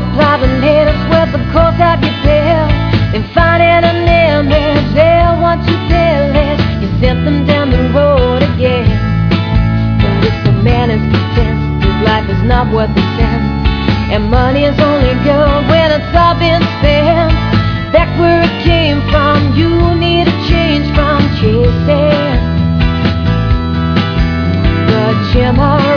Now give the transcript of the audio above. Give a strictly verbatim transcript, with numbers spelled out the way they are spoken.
multiply the letters with the course of your bill. Then finding an image, they'll want you jealous. You sent them down the road again. But if a man is content, his life is not worth a cent, and money is only good when it's all been spent. Back where it came from, you need a change from chasing the gem.